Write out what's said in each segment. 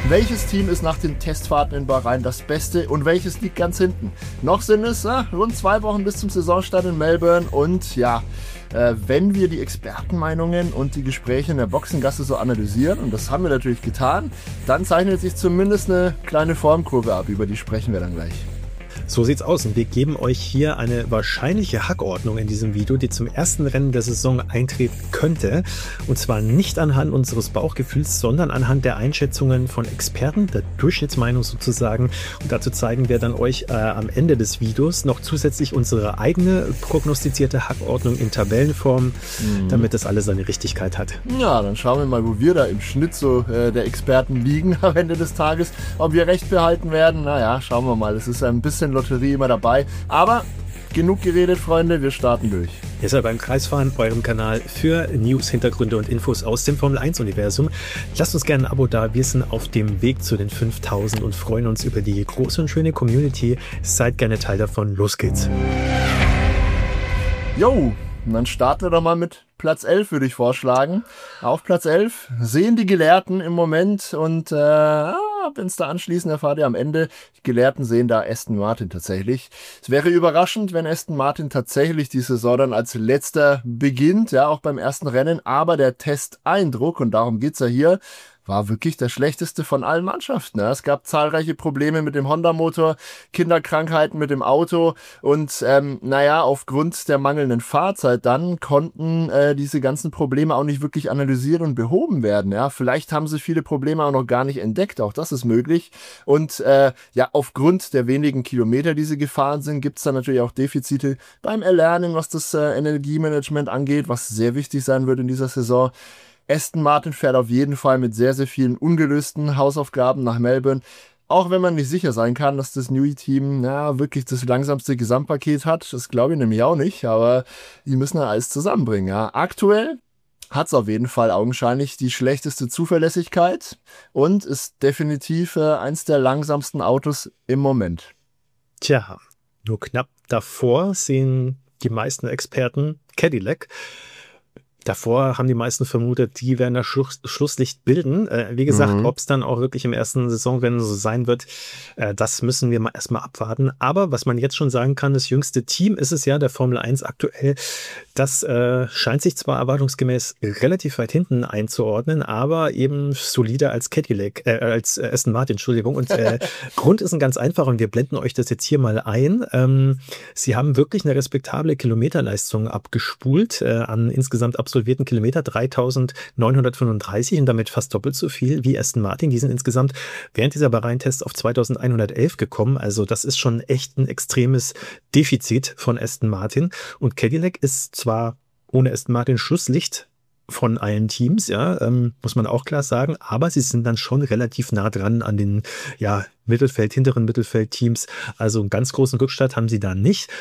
Welches Team ist nach den Testfahrten in Bahrain das Beste und welches liegt ganz hinten? Noch sind es rund 2 Wochen bis zum Saisonstart in Melbourne und ja, wenn wir die Expertenmeinungen und die Gespräche in der Boxengasse so analysieren, und das haben wir natürlich getan, dann zeichnet sich zumindest eine kleine Formkurve ab, über die sprechen wir dann gleich. So sieht's aus und wir geben euch hier eine wahrscheinliche Hackordnung in diesem Video, die zum ersten Rennen der Saison eintreten könnte. Und zwar nicht anhand unseres Bauchgefühls, sondern anhand der Einschätzungen von Experten, der Durchschnittsmeinung sozusagen. Und dazu zeigen wir dann euch am Ende des Videos noch zusätzlich unsere eigene prognostizierte Hackordnung in Tabellenform, damit das alles seine Richtigkeit hat. Ja, dann schauen wir mal, wo wir da im Schnitt so der Experten liegen am Ende des Tages. Ob wir recht behalten werden, naja, schauen wir mal. Es ist ein bisschen Lotterie immer dabei. Aber genug geredet, Freunde, wir starten durch. Ihr seid beim Kreisfahren, eurem Kanal für News, Hintergründe und Infos aus dem Formel-1-Universum. Lasst uns gerne ein Abo da. Wir sind auf dem Weg zu den 5000 und freuen uns über die große und schöne Community. Seid gerne Teil davon. Los geht's. Jo, und dann starten wir doch mal mit Platz 11, würde ich vorschlagen. Auf Platz 11 sehen die Gelehrten im Moment und wenn es da anschließend erfahrt ihr am Ende, die Gelehrten sehen da Aston Martin tatsächlich. Es wäre überraschend, wenn Aston Martin tatsächlich die Saison dann als letzter beginnt, ja, auch beim ersten Rennen, aber der Testeindruck, und darum geht's ja hier, war wirklich der schlechteste von allen Mannschaften. Ja. Es gab zahlreiche Probleme mit dem Honda-Motor, Kinderkrankheiten mit dem Auto und aufgrund der mangelnden Fahrzeit dann konnten diese ganzen Probleme auch nicht wirklich analysiert und behoben werden. Ja. Vielleicht haben sie viele Probleme auch noch gar nicht entdeckt, auch das ist möglich. Und aufgrund der wenigen Kilometer, die sie gefahren sind, gibt es dann natürlich auch Defizite beim Erlernen, was das Energiemanagement angeht, was sehr wichtig sein wird in dieser Saison. Aston Martin fährt auf jeden Fall mit sehr, sehr vielen ungelösten Hausaufgaben nach Melbourne. Auch wenn man nicht sicher sein kann, dass das Newey-Team wirklich das langsamste Gesamtpaket hat. Das glaube ich nämlich auch nicht, aber die müssen ja alles zusammenbringen. Ja. Aktuell hat es auf jeden Fall augenscheinlich die schlechteste Zuverlässigkeit und ist definitiv eins der langsamsten Autos im Moment. Tja, nur knapp davor sehen die meisten Experten Cadillac. Davor haben die meisten vermutet, die werden das Schlusslicht bilden. Wie gesagt, ob es dann auch wirklich im ersten Saisonrennen so sein wird, das müssen wir mal erstmal abwarten. Aber was man jetzt schon sagen kann, das jüngste Team ist es ja, der Formel 1 aktuell. Das scheint sich zwar erwartungsgemäß relativ weit hinten einzuordnen, aber eben solider als Cadillac, als Aston Martin, Entschuldigung. Und Grund ist ein ganz einfach und wir blenden euch das jetzt hier mal ein. Sie haben wirklich eine respektable Kilometerleistung abgespult an insgesamt absolvierten Kilometer, 3.935 und damit fast doppelt so viel wie Aston Martin. Die sind insgesamt während dieser Bahrain-Tests auf 2.111 gekommen. Also das ist schon echt ein extremes Defizit von Aston Martin. Und Cadillac ist zwar ohne Aston Martin Schlusslicht von allen Teams, ja, muss man auch klar sagen, aber sie sind dann schon relativ nah dran an den hinteren Mittelfeldteams. Also einen ganz großen Rückstand haben sie da nicht.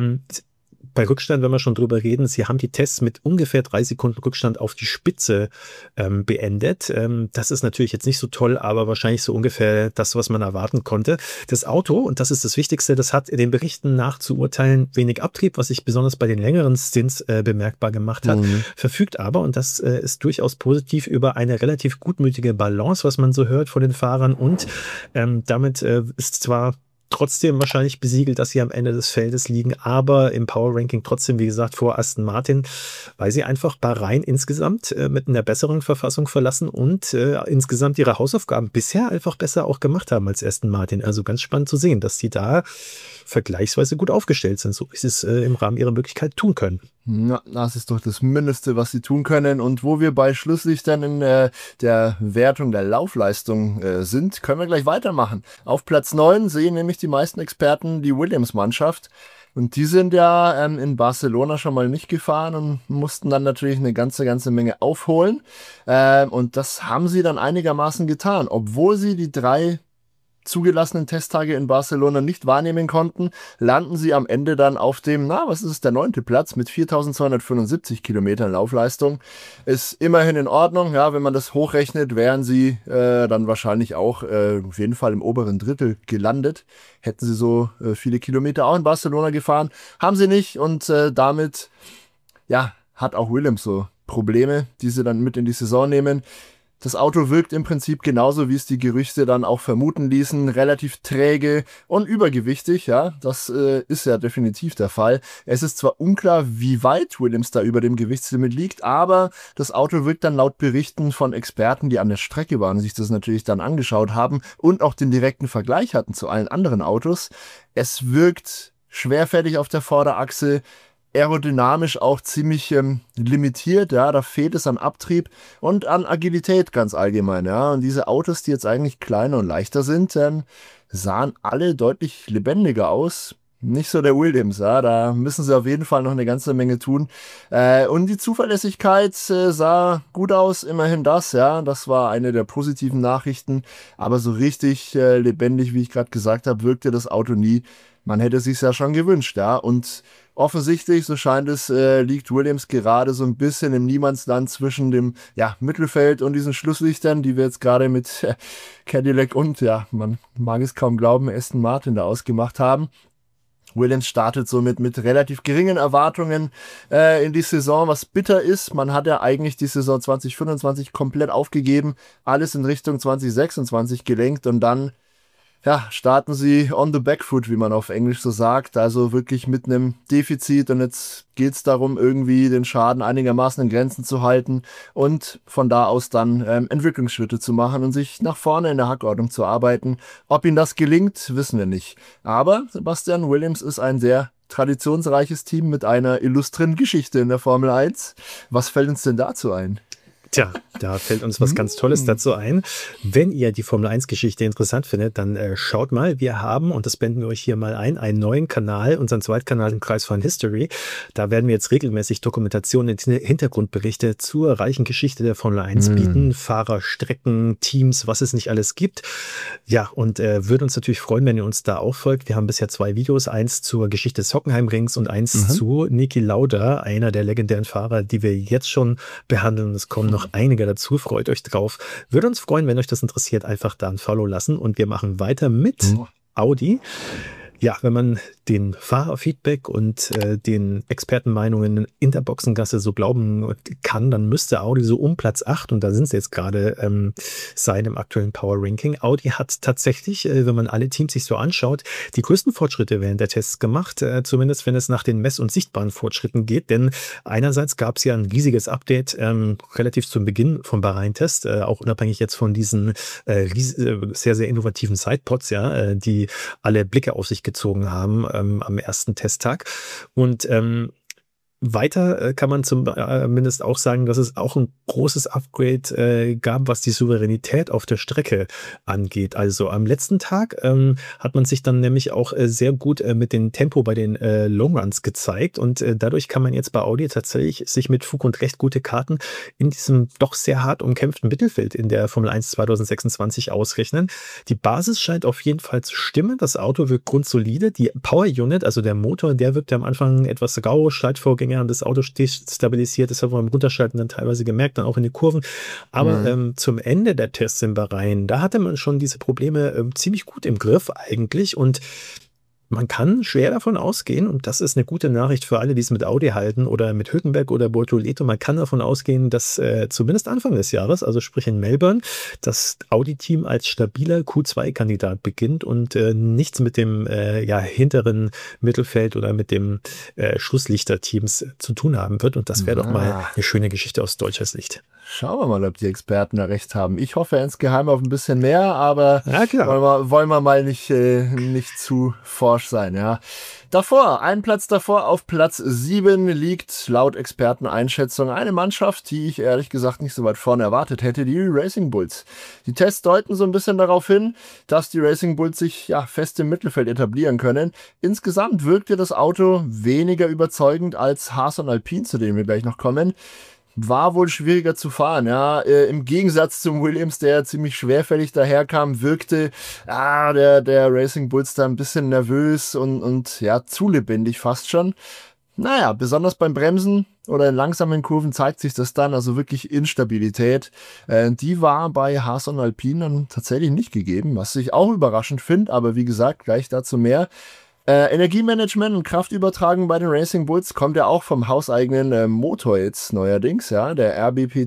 Bei Rückstand, wenn wir schon drüber reden, sie haben die Tests mit ungefähr 3 Sekunden Rückstand auf die Spitze beendet. Das ist natürlich jetzt nicht so toll, aber wahrscheinlich so ungefähr das, was man erwarten konnte. Das Auto, und das ist das Wichtigste, das hat den Berichten nach zu urteilen wenig Abtrieb, was sich besonders bei den längeren Stints bemerkbar gemacht hat, verfügt aber, und das ist durchaus positiv, über eine relativ gutmütige Balance, was man so hört von den Fahrern und damit ist zwar trotzdem wahrscheinlich besiegelt, dass sie am Ende des Feldes liegen, aber im Power Ranking trotzdem, wie gesagt, vor Aston Martin, weil sie einfach Bahrain insgesamt mit einer besseren Verfassung verlassen und insgesamt ihre Hausaufgaben bisher einfach besser auch gemacht haben als Aston Martin. Also ganz spannend zu sehen, dass sie da vergleichsweise gut aufgestellt sind, so wie sie es im Rahmen ihrer Möglichkeit tun können. Ja, das ist doch das Mindeste, was sie tun können. Und wo wir bei Schlusslichtern in der Wertung der Laufleistung sind, können wir gleich weitermachen. Auf Platz 9 sehen nämlich die meisten Experten die Williams-Mannschaft. Und die sind ja in Barcelona schon mal nicht gefahren und mussten dann natürlich eine ganze Menge aufholen. Und das haben sie dann einigermaßen getan, obwohl sie die 3 zugelassenen Testtage in Barcelona nicht wahrnehmen konnten, landen sie am Ende dann auf dem, der 9. Platz mit 4.275 Kilometern Laufleistung. Ist immerhin in Ordnung, ja, wenn man das hochrechnet, wären sie dann wahrscheinlich auch auf jeden Fall im oberen Drittel gelandet. Hätten sie so viele Kilometer auch in Barcelona gefahren. Haben sie nicht und damit, hat auch Williams so Probleme, die sie dann mit in die Saison nehmen. Das Auto wirkt im Prinzip genauso, wie es die Gerüchte dann auch vermuten ließen, relativ träge und übergewichtig, ja, das ist ja definitiv der Fall. Es ist zwar unklar, wie weit Williams da über dem Gewichtslimit liegt, aber das Auto wirkt dann laut Berichten von Experten, die an der Strecke waren, sich das natürlich dann angeschaut haben und auch den direkten Vergleich hatten zu allen anderen Autos. Es wirkt schwerfällig auf der Vorderachse, aerodynamisch auch ziemlich limitiert, ja, da fehlt es an Abtrieb und an Agilität ganz allgemein, ja, und diese Autos, die jetzt eigentlich kleiner und leichter sind, sahen alle deutlich lebendiger aus. Nicht so der Williams, ja, da müssen sie auf jeden Fall noch eine ganze Menge tun. Und die Zuverlässigkeit sah gut aus, immerhin das, ja, das war eine der positiven Nachrichten, aber so richtig lebendig, wie ich gerade gesagt habe, wirkte das Auto nie. Man hätte sich's ja schon gewünscht, ja, und offensichtlich, so scheint es, liegt Williams gerade so ein bisschen im Niemandsland zwischen dem Mittelfeld und diesen Schlusslichtern, die wir jetzt gerade mit Cadillac und, ja, man mag es kaum glauben, Aston Martin da ausgemacht haben. Williams startet somit mit relativ geringen Erwartungen in die Saison, was bitter ist. Man hat ja eigentlich die Saison 2025 komplett aufgegeben, alles in Richtung 2026 gelenkt und dann starten sie on the back foot, wie man auf Englisch so sagt, also wirklich mit einem Defizit und jetzt geht es darum, irgendwie den Schaden einigermaßen in Grenzen zu halten und von da aus dann Entwicklungsschritte zu machen und sich nach vorne in der Hackordnung zu arbeiten. Ob ihnen das gelingt, wissen wir nicht. Aber Sebastian, Williams ist ein sehr traditionsreiches Team mit einer illustren Geschichte in der Formel 1. Was fällt uns denn dazu ein? Tja, da fällt uns was ganz Tolles dazu ein. Wenn ihr die Formel-1-Geschichte interessant findet, dann schaut mal. Wir haben, und das blenden wir euch hier mal ein, einen neuen Kanal, unseren Zweitkanal im Kreisfahren History. Da werden wir jetzt regelmäßig Dokumentationen und Hintergrundberichte zur reichen Geschichte der Formel 1 bieten. Fahrer, Strecken, Teams, was es nicht alles gibt. Ja, und würde uns natürlich freuen, wenn ihr uns da auch folgt. Wir haben bisher 2 Videos, eins zur Geschichte des Hockenheimrings und eins zu Niki Lauda, einer der legendären Fahrer, die wir jetzt schon behandeln. Es kommen noch einige dazu, freut euch drauf. Würde uns freuen, wenn euch das interessiert, einfach da ein Follow lassen und wir machen weiter mit Audi. Ja, wenn man den Fahrerfeedback und den Expertenmeinungen in der Boxengasse so glauben kann, dann müsste Audi so um Platz 8, und da sind sie jetzt gerade, sein im aktuellen Power Ranking. Audi hat tatsächlich, wenn man alle Teams sich so anschaut, die größten Fortschritte während der Tests gemacht, zumindest wenn es nach den mess- und sichtbaren Fortschritten geht, denn einerseits gab es ja ein riesiges Update relativ zum Beginn vom Bahrain-Test, auch unabhängig jetzt von diesen sehr, sehr innovativen Sidepods, ja, die alle Blicke auf sich gezogen haben am ersten Testtag. Und weiter kann man zumindest auch sagen, dass es auch ein großes Upgrade gab, was die Souveränität auf der Strecke angeht. Also am letzten Tag hat man sich dann nämlich auch sehr gut mit dem Tempo bei den Longruns gezeigt und dadurch kann man jetzt bei Audi tatsächlich sich mit Fug und Recht gute Karten in diesem doch sehr hart umkämpften Mittelfeld in der Formel 1 2026 ausrechnen. Die Basis scheint auf jeden Fall zu stimmen. Das Auto wirkt grundsolide. Die Power Unit, also der Motor, der wirkt ja am Anfang etwas rau, Schaltvorgänger und das Auto stabilisiert, das hat man beim Runterschalten dann teilweise gemerkt, dann auch in den Kurven. Aber zum Ende der Tests in Bahrain, da hatte man schon diese Probleme ziemlich gut im Griff eigentlich und man kann schwer davon ausgehen, und das ist eine gute Nachricht für alle, die es mit Audi halten oder mit Hülkenberg oder Bortoleto, man kann davon ausgehen, dass zumindest Anfang des Jahres, also sprich in Melbourne, das Audi-Team als stabiler Q2-Kandidat beginnt und nichts mit dem hinteren Mittelfeld oder mit dem Schlusslichter-Teams zu tun haben wird. Und das wäre doch mal eine schöne Geschichte aus deutscher Sicht. Schauen wir mal, ob die Experten da recht haben. Ich hoffe insgeheim auf ein bisschen mehr, aber wollen wir mal nicht zu forsch sein, ja. Einen Platz davor, auf Platz 7 liegt laut Experteneinschätzung eine Mannschaft, die ich ehrlich gesagt nicht so weit vorne erwartet hätte, die Racing Bulls. Die Tests deuten so ein bisschen darauf hin, dass die Racing Bulls sich fest im Mittelfeld etablieren können. Insgesamt wirkte das Auto weniger überzeugend als Haas und Alpine, zu denen wir gleich noch kommen. War wohl schwieriger zu fahren, ja. Im Gegensatz zum Williams, der ziemlich schwerfällig daherkam, wirkte der Racing Bulls da ein bisschen nervös und zu lebendig fast schon. Naja, besonders beim Bremsen oder in langsamen Kurven zeigt sich das dann, also wirklich Instabilität. Die war bei Haas und Alpine dann tatsächlich nicht gegeben, was ich auch überraschend finde, aber wie gesagt, gleich dazu mehr. Energiemanagement und Kraftübertragung bei den Racing Bulls kommt ja auch vom hauseigenen Motor jetzt neuerdings, ja. Der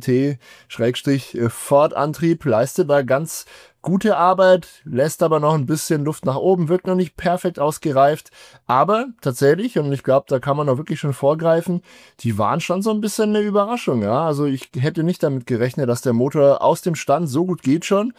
RBPT-Ford-Antrieb leistet da ganz gute Arbeit, lässt aber noch ein bisschen Luft nach oben, wirkt noch nicht perfekt ausgereift, aber tatsächlich, und ich glaube, da kann man auch wirklich schon vorgreifen, die waren schon so ein bisschen eine Überraschung, ja. Also ich hätte nicht damit gerechnet, dass der Motor aus dem Stand so gut geht schon.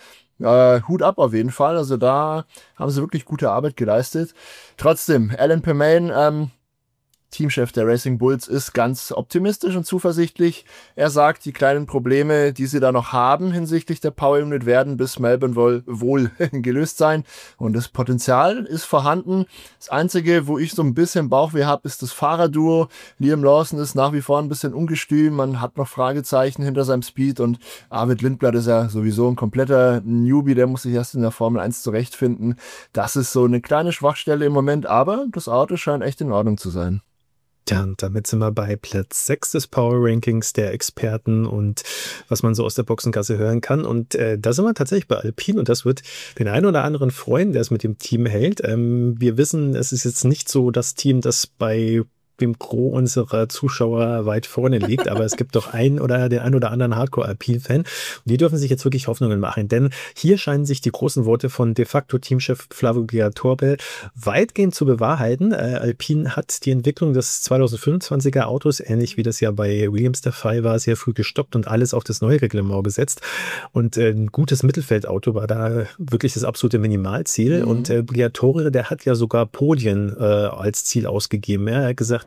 Hut ab auf jeden Fall. Also da haben sie wirklich gute Arbeit geleistet. Trotzdem, Alan Permane, Teamchef der Racing Bulls, ist ganz optimistisch und zuversichtlich. Er sagt, die kleinen Probleme, die sie da noch haben hinsichtlich der Power Unit, werden bis Melbourne wohl gelöst sein. Und das Potenzial ist vorhanden. Das Einzige, wo ich so ein bisschen Bauchweh habe, ist das Fahrerduo. Liam Lawson ist nach wie vor ein bisschen ungestüm. Man hat noch Fragezeichen hinter seinem Speed. Und Arvid Lindblad ist ja sowieso ein kompletter Newbie. Der muss sich erst in der Formel 1 zurechtfinden. Das ist so eine kleine Schwachstelle im Moment. Aber das Auto scheint echt in Ordnung zu sein. Ja, und damit sind wir bei Platz 6 des Power Rankings der Experten und was man so aus der Boxengasse hören kann. Und da sind wir tatsächlich bei Alpine und das wird den einen oder anderen freuen, der es mit dem Team hält. Wir wissen, es ist jetzt nicht so das Team, das bei dem Gros unserer Zuschauer weit vorne liegt, aber es gibt doch den ein oder anderen Hardcore-Alpine-Fan und die dürfen sich jetzt wirklich Hoffnungen machen, denn hier scheinen sich die großen Worte von de facto Teamchef Flavio Briatore weitgehend zu bewahrheiten. Alpine hat die Entwicklung des 2025er Autos, ähnlich wie das ja bei Williams der Fall war, sehr früh gestoppt und alles auf das neue Reglement gesetzt und ein gutes Mittelfeldauto war da wirklich das absolute Minimalziel und Briatore, der hat ja sogar Podien als Ziel ausgegeben. Er hat gesagt,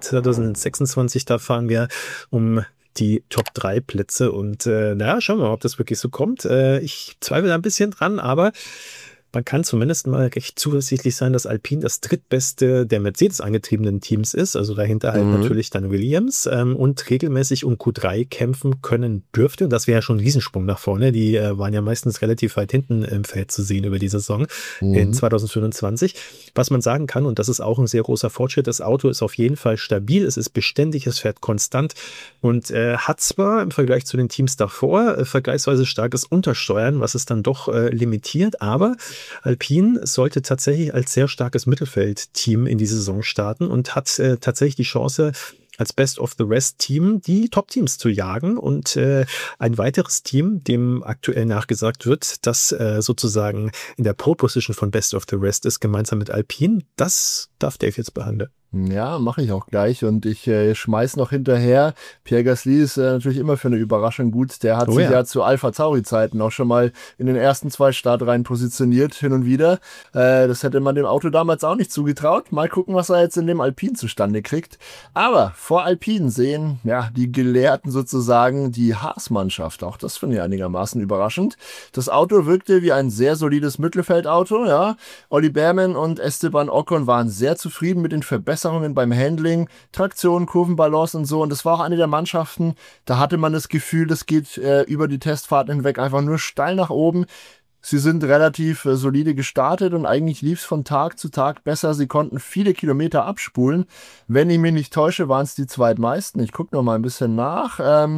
2026, da fahren wir um die Top-3 Plätze und schauen wir mal, ob das wirklich so kommt. Ich zweifle da ein bisschen dran, aber man kann zumindest mal recht zuversichtlich sein, dass Alpine das drittbeste der Mercedes angetriebenen Teams ist. Also dahinter halt natürlich dann Williams und regelmäßig um Q3 kämpfen können dürfte. Und das wäre ja schon ein Riesensprung nach vorne. Die waren ja meistens relativ weit hinten im Feld zu sehen über die Saison in 2025. Was man sagen kann, und das ist auch ein sehr großer Fortschritt, das Auto ist auf jeden Fall stabil, es ist beständig, es fährt konstant und hat zwar im Vergleich zu den Teams davor vergleichsweise starkes Untersteuern, was es dann doch limitiert, aber Alpine sollte tatsächlich als sehr starkes Mittelfeldteam in die Saison starten und hat tatsächlich die Chance, als Best-of-the-Rest-Team die Top-Teams zu jagen und ein weiteres Team, dem aktuell nachgesagt wird, das sozusagen in der Pole-Position von Best-of-the-Rest ist, gemeinsam mit Alpine, das darf Dave jetzt behandeln. Ja, mache ich auch gleich und ich schmeiß noch hinterher. Pierre Gasly ist natürlich immer für eine Überraschung gut. Der hat sich ja zu Alpha Tauri-Zeiten auch schon mal in den ersten 2 Startreihen positioniert, hin und wieder. Das hätte man dem Auto damals auch nicht zugetraut. Mal gucken, was er jetzt in dem Alpine zustande kriegt. Aber vor Alpine sehen ja die Gelehrten sozusagen die Haas-Mannschaft. Auch das finde ich einigermaßen überraschend. Das Auto wirkte wie ein sehr solides Mittelfeldauto. Ja, Olli Bearman und Esteban Ocon waren sehr zufrieden mit den Verbesserungen beim Handling, Traktion, Kurvenbalance und so. Und das war auch eine der Mannschaften, da hatte man das Gefühl, das geht über die Testfahrten hinweg einfach nur steil nach oben. Sie sind relativ solide gestartet und eigentlich lief es von Tag zu Tag besser. Sie konnten viele Kilometer abspulen. Wenn ich mich nicht täusche, waren es die zweitmeisten. Ich gucke noch mal ein bisschen nach.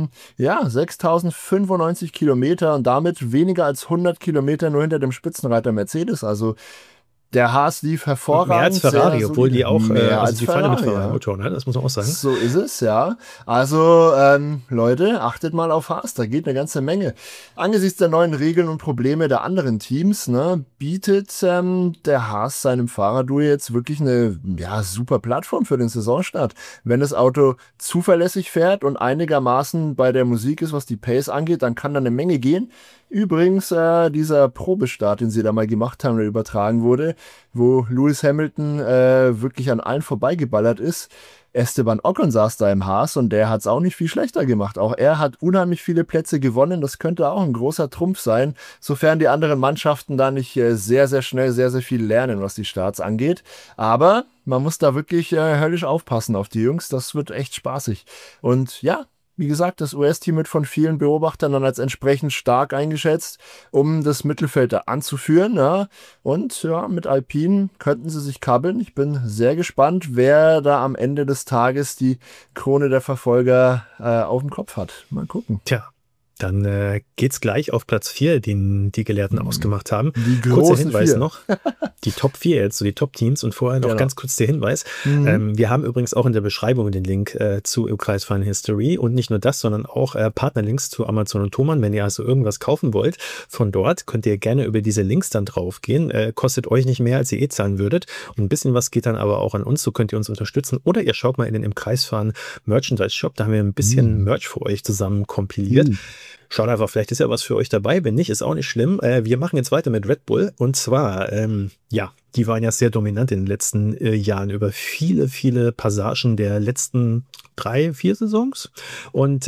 6.095 Kilometer und damit weniger als 100 Kilometer nur hinter dem Spitzenreiter Mercedes. Also der Haas lief hervorragend. Mehr als Ferrari, obwohl die auch als die fahren mit Ferrari-Motor, ne? Das muss man auch sagen. So ist es, ja. Also, Leute, achtet mal auf Haas, da geht eine ganze Menge. Angesichts der neuen Regeln und Probleme der anderen Teams, ne, bietet der Haas seinem Fahrerduo jetzt wirklich eine super Plattform für den Saisonstart. Wenn das Auto zuverlässig fährt und einigermaßen bei der Musik ist, was die Pace angeht, dann kann da eine Menge gehen. Übrigens, dieser Probestart, den sie da mal gemacht haben, der übertragen wurde, wo Lewis Hamilton wirklich an allen vorbeigeballert ist. Esteban Ocon saß da im Haas und der hat es auch nicht viel schlechter gemacht. Auch er hat unheimlich viele Plätze gewonnen. Das könnte auch ein großer Trumpf sein, sofern die anderen Mannschaften da nicht sehr, sehr schnell sehr, sehr viel lernen, was die Starts angeht. Aber man muss da wirklich höllisch aufpassen auf die Jungs. Das wird echt spaßig. Und ja, wie gesagt, das US-Team wird von vielen Beobachtern dann als entsprechend stark eingeschätzt, um das Mittelfeld da anzuführen. Ja. Und ja, mit Alpine könnten sie sich kabbeln. Ich bin sehr gespannt, wer da am Ende des Tages die Krone der Verfolger auf dem Kopf hat. Mal gucken. Tja, Dann geht's gleich auf Platz 4, den die Gelehrten ausgemacht haben. Die Kurzer großen Hinweis 4. noch. Die Top 4 jetzt, so die Top-Teams. Und vorher noch Genau. ganz kurz der Hinweis. Wir haben übrigens auch in der Beschreibung den Link zu Im Kreisfahren History. Und nicht nur das, sondern auch Partnerlinks zu Amazon und Thomann. Wenn ihr also irgendwas kaufen wollt, von dort könnt ihr gerne über diese Links dann draufgehen. Kostet euch nicht mehr, als ihr zahlen würdet. Und ein bisschen was geht dann aber auch an uns. So könnt ihr uns unterstützen. Oder ihr schaut mal in den Im Kreisfahren Merchandise Shop. Da haben wir ein bisschen Merch für euch zusammen kompiliert. Schaut einfach, vielleicht ist ja was für euch dabei. Wenn nicht, ist auch nicht schlimm. Wir machen jetzt weiter mit Red Bull. Und zwar, die waren ja sehr dominant in den letzten Jahren über viele, viele Passagen der letzten 3-4 Saisons. Und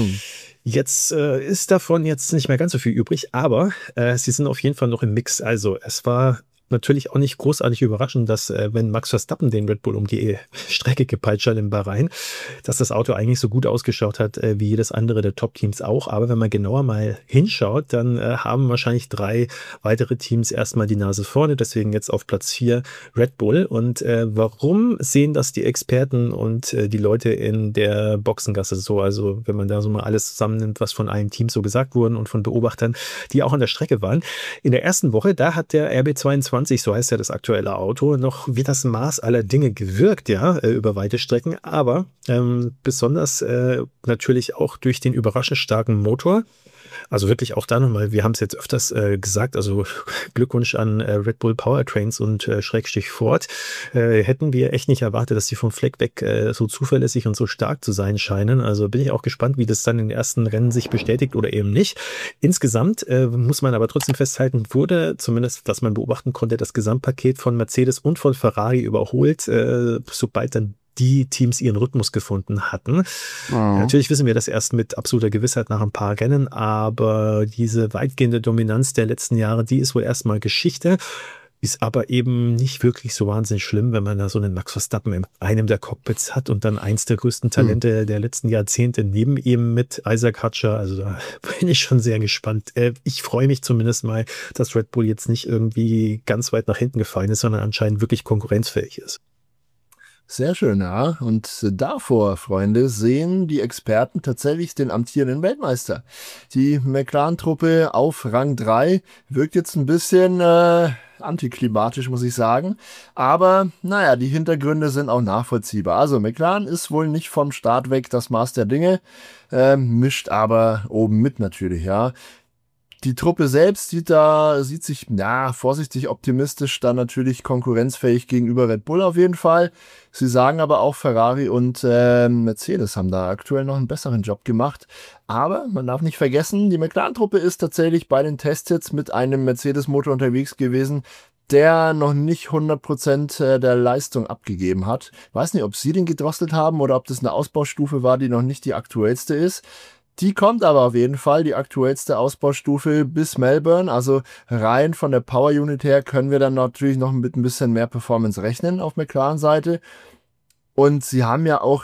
jetzt ist davon jetzt nicht mehr ganz so viel übrig, aber sie sind auf jeden Fall noch im Mix. Also es war natürlich auch nicht großartig überraschend, dass wenn Max Verstappen den Red Bull um die Strecke gepeitscht hat in Bahrain, dass das Auto eigentlich so gut ausgeschaut hat wie jedes andere der Top-Teams auch. Aber wenn man genauer mal hinschaut, dann haben wahrscheinlich 3 weitere Teams erstmal die Nase vorne. Deswegen jetzt auf Platz 4 Red Bull. Und warum sehen das die Experten und die Leute in der Boxengasse so? Also wenn man da so mal alles zusammennimmt, was von einem Team so gesagt wurden und von Beobachtern, die auch an der Strecke waren. In der ersten Woche, da hat der RB22, so heißt ja das aktuelle Auto, noch wie das Maß aller Dinge gewirkt, ja, über weite Strecken, aber besonders natürlich auch durch den überraschend starken Motor. Also wirklich auch da nochmal, wir haben es jetzt öfters gesagt, also Glückwunsch an Red Bull Powertrains und Schrägstrich Ford. Hätten wir echt nicht erwartet, dass die vom Fleck weg so zuverlässig und so stark zu sein scheinen. Also bin ich auch gespannt, wie das dann in den ersten Rennen sich bestätigt oder eben nicht. Insgesamt muss man aber trotzdem festhalten, wurde zumindest, was man beobachten konnte, das Gesamtpaket von Mercedes und von Ferrari überholt, sobald dann die Teams ihren Rhythmus gefunden hatten. Natürlich wissen wir das erst mit absoluter Gewissheit nach ein paar Rennen, aber diese weitgehende Dominanz der letzten Jahre, die ist wohl erstmal Geschichte, ist aber eben nicht wirklich so wahnsinnig schlimm, wenn man da so einen Max Verstappen in einem der Cockpits hat und dann eins der größten Talente der letzten Jahrzehnte neben ihm mit Isaac Hatcher. Also da bin ich schon sehr gespannt. Ich freue mich zumindest mal, dass Red Bull jetzt nicht irgendwie ganz weit nach hinten gefallen ist, sondern anscheinend wirklich konkurrenzfähig ist. Sehr schön, ja. Und davor, Freunde, sehen die Experten tatsächlich den amtierenden Weltmeister. Die McLaren-Truppe auf Rang 3 wirkt jetzt ein bisschen antiklimatisch, muss ich sagen. Aber, naja, die Hintergründe sind auch nachvollziehbar. Also McLaren ist wohl nicht vom Start weg das Maß der Dinge, mischt aber oben mit natürlich, ja. Die Truppe selbst sieht sich, vorsichtig optimistisch, dann natürlich konkurrenzfähig gegenüber Red Bull auf jeden Fall. Sie sagen aber auch, Ferrari und Mercedes haben da aktuell noch einen besseren Job gemacht. Aber man darf nicht vergessen, die McLaren-Truppe ist tatsächlich bei den Tests jetzt mit einem Mercedes-Motor unterwegs gewesen, der noch nicht 100% der Leistung abgegeben hat. Weiß nicht, ob sie den gedrosselt haben oder ob das eine Ausbaustufe war, die noch nicht die aktuellste ist. Die kommt aber auf jeden Fall, die aktuellste Ausbaustufe bis Melbourne. Also rein von der Power Unit her können wir dann natürlich noch mit ein bisschen mehr Performance rechnen auf McLaren-Seite. Und sie haben ja auch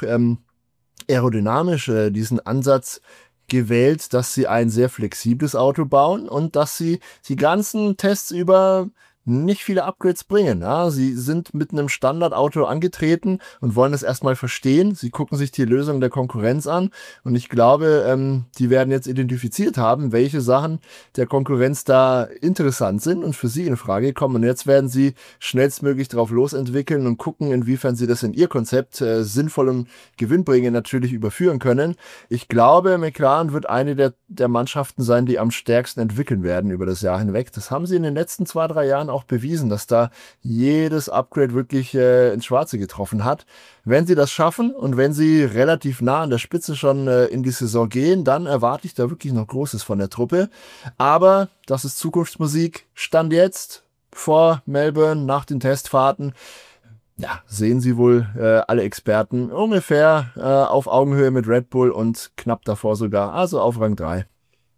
aerodynamisch diesen Ansatz gewählt, dass sie ein sehr flexibles Auto bauen und dass sie die ganzen Tests über nicht viele Upgrades bringen. Ja, sie sind mit einem Standardauto angetreten und wollen es erstmal verstehen. Sie gucken sich die Lösung der Konkurrenz an und ich glaube, die werden jetzt identifiziert haben, welche Sachen der Konkurrenz da interessant sind und für sie in Frage kommen. Und jetzt werden sie schnellstmöglich drauf losentwickeln und gucken, inwiefern sie das in ihr Konzept sinnvoll und gewinnbringend natürlich überführen können. Ich glaube, McLaren wird eine der Mannschaften sein, die am stärksten entwickeln werden über das Jahr hinweg. Das haben sie in den letzten 2-3 Jahren auch bewiesen, dass da jedes Upgrade wirklich ins Schwarze getroffen hat. Wenn sie das schaffen und wenn sie relativ nah an der Spitze schon in die Saison gehen, dann erwarte ich da wirklich noch Großes von der Truppe. Aber das ist Zukunftsmusik. Stand jetzt vor Melbourne nach den Testfahrten. Ja, sehen sie wohl alle Experten ungefähr auf Augenhöhe mit Red Bull und knapp davor sogar, also auf Rang 3.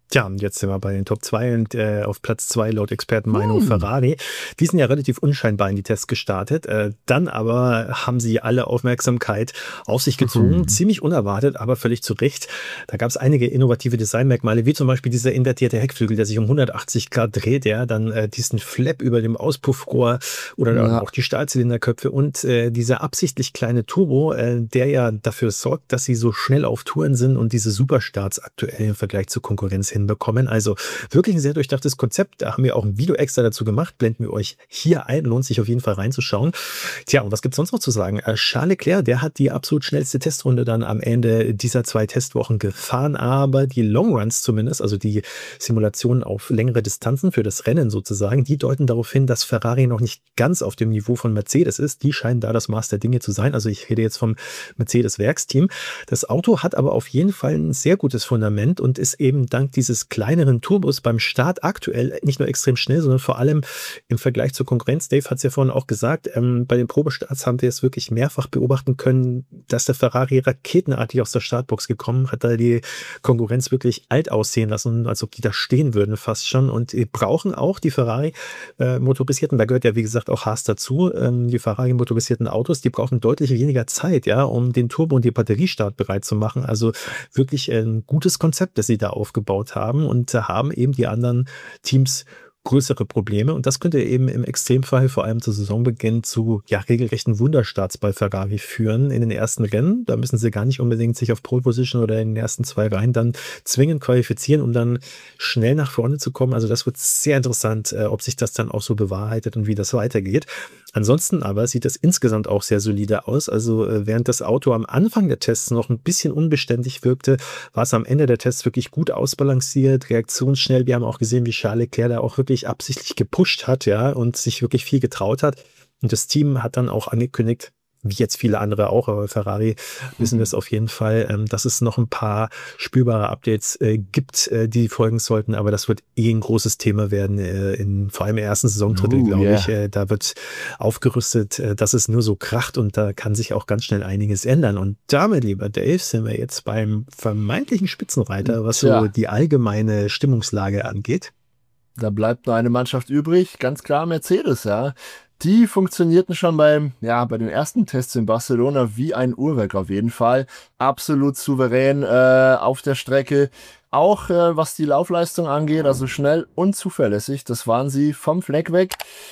Tja, und jetzt sind wir bei den Top 2 und auf Platz 2 laut Expertenmeinung Ferrari. Die sind ja relativ unscheinbar in die Tests gestartet. Dann aber haben sie alle Aufmerksamkeit auf sich gezogen. Ziemlich unerwartet, aber völlig zu Recht. Da gab es einige innovative Designmerkmale, wie zum Beispiel dieser invertierte Heckflügel, der sich um 180 Grad dreht, ja, dann diesen Flap über dem Auspuffrohr oder dann auch die Stahlzylinderköpfe und dieser absichtlich kleine Turbo, der ja dafür sorgt, dass sie so schnell auf Touren sind und diese Superstarts aktuell im Vergleich zur Konkurrenz hinbekommen. Also wirklich ein sehr durchdachtes Konzept. Da haben wir auch ein Video extra dazu gemacht. Blenden wir euch hier ein. Lohnt sich auf jeden Fall reinzuschauen. Tja, und was gibt's sonst noch zu sagen? Charles Leclerc, der hat die absolut schnellste Testrunde dann am Ende dieser 2 Testwochen gefahren. Aber die Longruns zumindest, also die Simulationen auf längere Distanzen für das Rennen sozusagen, die deuten darauf hin, dass Ferrari noch nicht ganz auf dem Niveau von Mercedes ist. Die scheinen da das Maß der Dinge zu sein. Also ich rede jetzt vom Mercedes-Werksteam. Das Auto hat aber auf jeden Fall ein sehr gutes Fundament und ist eben dank dieses kleineren Turbos beim Start aktuell nicht nur extrem schnell, sondern vor allem im Vergleich zur Konkurrenz. Dave hat es ja vorhin auch gesagt, bei den Probestarts haben wir es wirklich mehrfach beobachten können, dass der Ferrari raketenartig aus der Startbox gekommen hat, da die Konkurrenz wirklich alt aussehen lassen, als ob die da stehen würden fast schon. Und die brauchen auch die Ferrari motorisierten, da gehört ja wie gesagt auch Haas dazu, die Ferrari motorisierten Autos, die brauchen deutlich weniger Zeit, ja, um den Turbo und die Batteriestart bereit zu machen. Also wirklich ein gutes Konzept, das sie da aufgebaut haben und haben eben die anderen Teams größere Probleme. Und das könnte eben im Extremfall vor allem zu Saisonbeginn zu regelrechten Wunderstarts bei Ferrari führen in den ersten Rennen. Da müssen sie gar nicht unbedingt sich auf Pole Position oder in den ersten 2 Reihen dann zwingend qualifizieren, um dann schnell nach vorne zu kommen. Also das wird sehr interessant, ob sich das dann auch so bewahrheitet und wie das weitergeht. Ansonsten aber sieht das insgesamt auch sehr solide aus. Also während das Auto am Anfang der Tests noch ein bisschen unbeständig wirkte, war es am Ende der Tests wirklich gut ausbalanciert, reaktionsschnell. Wir haben auch gesehen, wie Charles Leclerc da auch wirklich absichtlich gepusht hat, ja, und sich wirklich viel getraut hat. Und das Team hat dann auch angekündigt, wie jetzt viele andere auch, aber Ferrari wissen wir es auf jeden Fall, dass es noch ein paar spürbare Updates gibt, die folgen sollten, aber das wird ein großes Thema werden, vor allem im ersten Saisondrittel, glaube ich. Da wird aufgerüstet, dass es nur so kracht und da kann sich auch ganz schnell einiges ändern. Und damit, lieber Dave, sind wir jetzt beim vermeintlichen Spitzenreiter, was so die allgemeine Stimmungslage angeht. Da bleibt nur eine Mannschaft übrig, ganz klar Mercedes, ja. Die funktionierten schon bei den ersten Tests in Barcelona wie ein Uhrwerk auf jeden Fall. Absolut souverän auf der Strecke. Auch was die Laufleistung angeht, also schnell und zuverlässig. Das waren sie vom Fleck weg.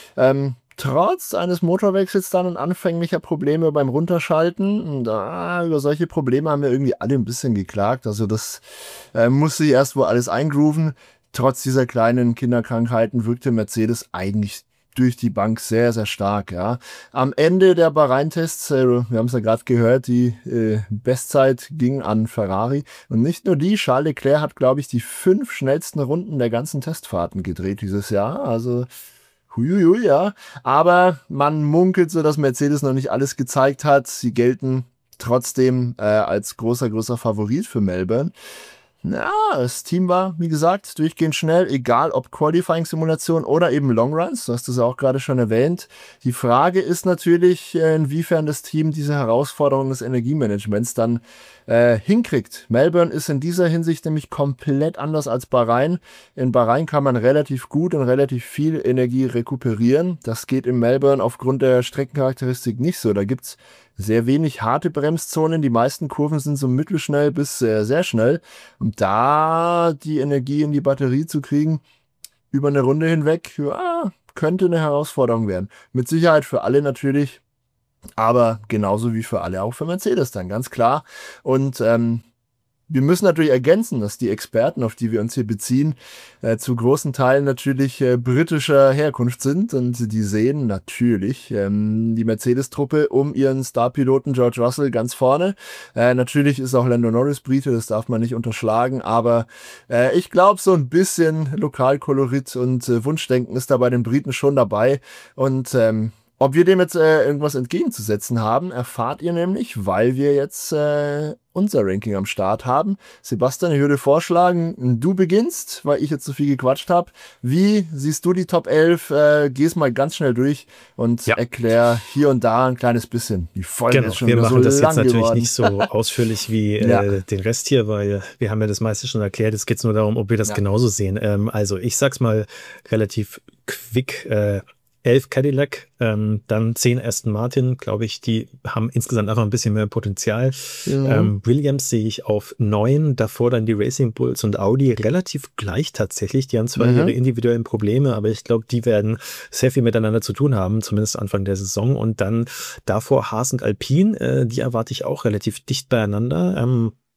Trotz eines Motorwechsels dann und anfänglicher Probleme beim Runterschalten. Über solche Probleme haben wir irgendwie alle ein bisschen geklagt. Also das muss sich erst wohl alles eingrooven. Trotz dieser kleinen Kinderkrankheiten wirkte Mercedes eigentlich durch die Bank sehr, sehr stark. Ja. Am Ende der Bahrain-Tests, wir haben es ja gerade gehört, die Bestzeit ging an Ferrari. Und nicht nur die, Charles Leclerc hat, glaube ich, die 5 schnellsten Runden der ganzen Testfahrten gedreht dieses Jahr. Also huiuiui, ja. Aber man munkelt so, dass Mercedes noch nicht alles gezeigt hat. Sie gelten trotzdem als großer Favorit für Melbourne. Ja, das Team war, wie gesagt, durchgehend schnell, egal ob Qualifying-Simulation oder eben Longruns, du hast es ja auch gerade schon erwähnt. Die Frage ist natürlich, inwiefern das Team diese Herausforderung des Energiemanagements dann hinkriegt. Melbourne ist in dieser Hinsicht nämlich komplett anders als Bahrain. In Bahrain kann man relativ gut und relativ viel Energie rekuperieren. Das geht in Melbourne aufgrund der Streckencharakteristik nicht so. Da gibt's sehr wenig harte Bremszonen. Die meisten Kurven sind so mittelschnell bis sehr schnell. Und da die Energie in die Batterie zu kriegen, über eine Runde hinweg, ja, könnte eine Herausforderung werden. Mit Sicherheit für alle natürlich, aber genauso wie für alle auch für Mercedes dann, ganz klar. Und wir müssen natürlich ergänzen, dass die Experten, auf die wir uns hier beziehen, zu großen Teilen natürlich britischer Herkunft sind und die sehen natürlich die Mercedes-Truppe um ihren Starpiloten George Russell ganz vorne. Natürlich ist auch Lando Norris Brite, das darf man nicht unterschlagen, aber ich glaube, so ein bisschen Lokalkolorit und Wunschdenken ist da bei den Briten schon dabei und Ob wir dem jetzt irgendwas entgegenzusetzen haben, erfahrt ihr nämlich, weil wir jetzt unser Ranking am Start haben. Sebastian, ich würde vorschlagen, du beginnst, weil ich jetzt so viel gequatscht habe. Wie siehst du die Top 11? Geh's mal ganz schnell durch und erklär hier und da ein kleines bisschen. Die Folge ist schon wir machen so das lang jetzt natürlich geworden. nicht so ausführlich wie den Rest hier, weil wir haben ja das meiste schon erklärt. Es geht nur darum, ob wir das genauso sehen. Also ich sag's mal relativ quick. 11 Cadillac, dann 10 Aston Martin, glaube ich, die haben insgesamt einfach ein bisschen mehr Potenzial. Williams sehe ich auf 9, davor dann die Racing Bulls und Audi relativ gleich tatsächlich. Die haben zwar ihre individuellen Probleme, aber ich glaube, die werden sehr viel miteinander zu tun haben, zumindest Anfang der Saison. Und dann davor Haas und Alpine, die erwarte ich auch relativ dicht beieinander.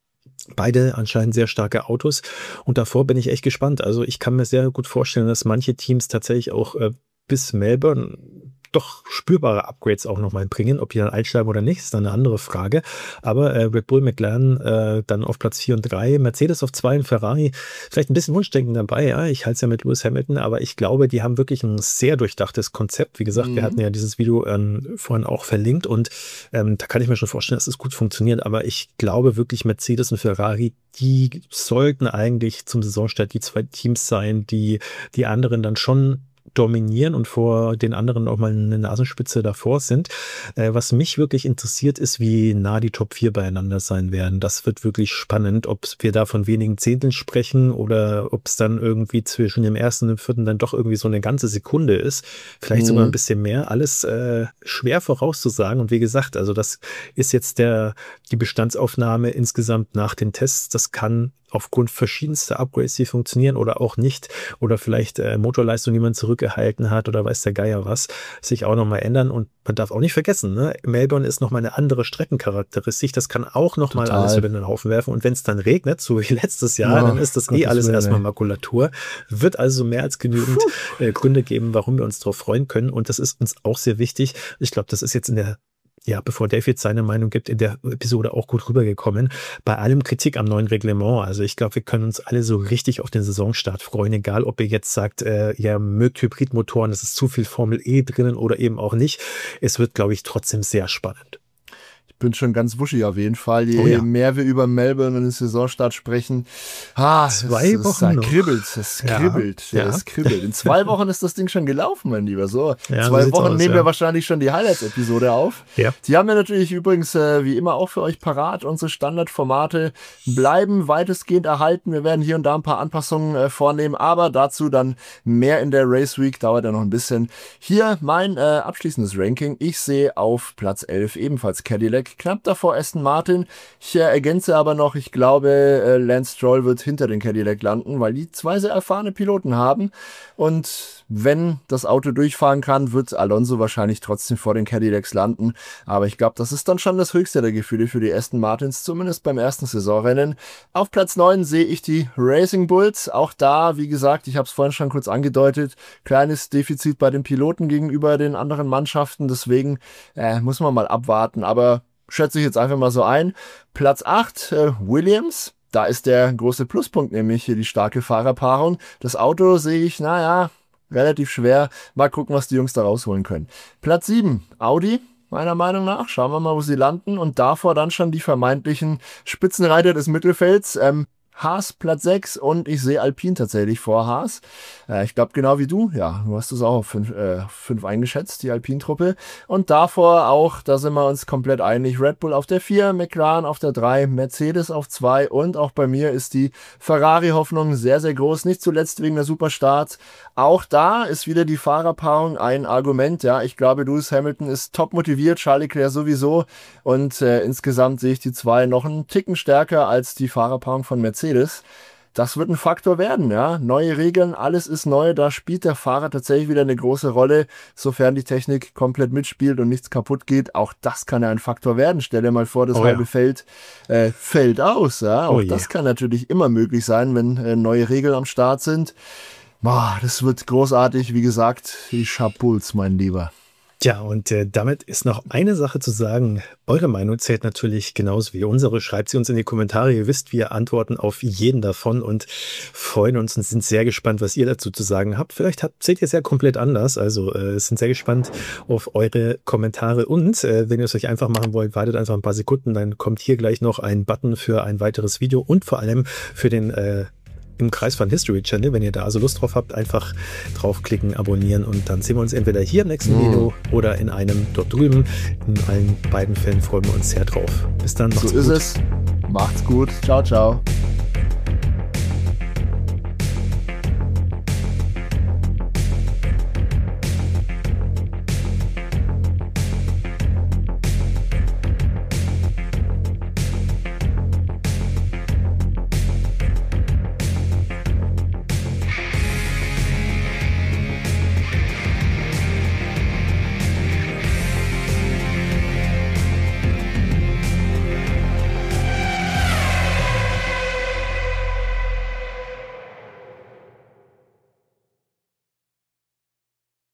Beide anscheinend sehr starke Autos und davor bin ich echt gespannt. Also ich kann mir sehr gut vorstellen, dass manche Teams tatsächlich auch bis Melbourne doch spürbare Upgrades auch nochmal bringen. Ob die dann einsteigen oder nicht, ist dann eine andere Frage. Aber Red Bull, McLaren dann auf Platz 4 und 3, Mercedes auf 2 und Ferrari, vielleicht ein bisschen Wunschdenken dabei. Ja, ich halte es ja mit Lewis Hamilton, aber ich glaube, die haben wirklich ein sehr durchdachtes Konzept. Wie gesagt, wir hatten ja dieses Video vorhin auch verlinkt und da kann ich mir schon vorstellen, dass es gut funktioniert. Aber ich glaube wirklich, Mercedes und Ferrari, die sollten eigentlich zum Saisonstart die 2 Teams sein, die anderen dann schon dominieren und vor den anderen auch mal eine Nasenspitze davor sind. Was mich wirklich interessiert, ist, wie nah die Top 4 beieinander sein werden. Das wird wirklich spannend, ob wir da von wenigen Zehnteln sprechen oder ob es dann irgendwie zwischen dem ersten und dem vierten dann doch irgendwie so eine ganze Sekunde ist. Vielleicht sogar ein bisschen mehr. Alles schwer vorauszusagen. Und wie gesagt, also das ist jetzt die Bestandsaufnahme insgesamt nach den Tests. Das kann aufgrund verschiedenster Upgrades, die funktionieren oder auch nicht, oder vielleicht Motorleistung, die man zurückgehalten hat oder weiß der Geier was, sich auch nochmal ändern. Und man darf auch nicht vergessen, ne? Melbourne ist nochmal eine andere Streckencharakteristik, das kann auch nochmal alles über den Haufen werfen. Und wenn es dann regnet, so wie letztes Jahr, dann ist das alles erstmal Makulatur. Wird also mehr als genügend Gründe geben, warum wir uns darauf freuen können. Und das ist uns auch sehr wichtig. Ich glaube, das ist jetzt bevor Dave jetzt seine Meinung gibt, in der Episode auch gut rübergekommen. Bei allem Kritik am neuen Reglement. Also ich glaube, wir können uns alle so richtig auf den Saisonstart freuen, egal ob ihr jetzt sagt, ihr mögt Hybridmotoren, es ist zu viel Formel E drinnen oder eben auch nicht. Es wird, glaube ich, trotzdem sehr spannend. Bin schon ganz wuschig auf jeden Fall. Je mehr wir über Melbourne und den Saisonstart sprechen, 2 Wochen noch. Es kribbelt. In 2 Wochen ist das Ding schon gelaufen, mein Lieber. So, 2 Wochen nehmen wir wahrscheinlich schon die Highlights-Episode auf. Ja. Die haben wir natürlich übrigens wie immer auch für euch parat. Unsere Standardformate bleiben weitestgehend erhalten. Wir werden hier und da ein paar Anpassungen vornehmen, aber dazu dann mehr in der Race Week. Dauert ja noch ein bisschen. Hier mein abschließendes Ranking. Ich sehe auf Platz 11 ebenfalls Cadillac. Knapp davor Aston Martin. Ich ergänze aber noch, ich glaube, Lance Stroll wird hinter den Cadillac landen, weil die 2 sehr erfahrene Piloten haben. Und wenn das Auto durchfahren kann, wird Alonso wahrscheinlich trotzdem vor den Cadillacs landen. Aber ich glaube, das ist dann schon das höchste der Gefühle für die Aston Martins, zumindest beim ersten Saisonrennen. Auf Platz 9 sehe ich die Racing Bulls. Auch da, wie gesagt, ich habe es vorhin schon kurz angedeutet, kleines Defizit bei den Piloten gegenüber den anderen Mannschaften. Deswegen muss man mal abwarten. Aber schätze ich jetzt einfach mal so ein. Platz 8, Williams. Da ist der große Pluspunkt, nämlich hier die starke Fahrerpaarung. Das Auto sehe ich, relativ schwer. Mal gucken, was die Jungs da rausholen können. Platz 7, Audi. Meiner Meinung nach. Schauen wir mal, wo sie landen. Und davor dann schon die vermeintlichen Spitzenreiter des Mittelfelds. Haas Platz 6 und ich sehe Alpine tatsächlich vor Haas. Ich glaube genau wie du. Ja, du hast es auch auf 5 eingeschätzt, die Alpine-Truppe. Und davor auch, da sind wir uns komplett einig, Red Bull auf der 4, McLaren auf der 3, Mercedes auf 2 und auch bei mir ist die Ferrari-Hoffnung sehr, sehr groß. Nicht zuletzt wegen der Superstarts. Auch da ist wieder die Fahrerpaarung ein Argument. Ja, ich glaube, Lewis Hamilton ist top motiviert, Charles Leclerc sowieso. Und insgesamt sehe ich die 2 noch einen Ticken stärker als die Fahrerpaarung von Mercedes. Das wird ein Faktor werden, ja. Neue Regeln, alles ist neu, da spielt der Fahrer tatsächlich wieder eine große Rolle, sofern die Technik komplett mitspielt und nichts kaputt geht. Auch das kann ja ein Faktor werden. Stell dir mal vor, das halbe Feld fällt aus, ja. Auch das kann natürlich immer möglich sein, wenn neue Regeln am Start sind. Das wird großartig, wie gesagt, ich hab Puls, mein Lieber. Tja, und damit ist noch eine Sache zu sagen. Eure Meinung zählt natürlich genauso wie unsere. Schreibt sie uns in die Kommentare. Ihr wisst, wir antworten auf jeden davon und freuen uns und sind sehr gespannt, was ihr dazu zu sagen habt. Vielleicht seht ihr es ja komplett anders. Also sind sehr gespannt auf eure Kommentare. Und wenn ihr es euch einfach machen wollt, wartet einfach ein paar Sekunden. Dann kommt hier gleich noch ein Button für ein weiteres Video und vor allem für den im Kreisfahrt History Channel. Wenn ihr da also Lust drauf habt, einfach draufklicken, abonnieren und dann sehen wir uns entweder hier im nächsten Video oder in einem dort drüben. In allen beiden Fällen freuen wir uns sehr drauf. Bis dann, macht's gut. So ist es. Macht's gut. Ciao, ciao.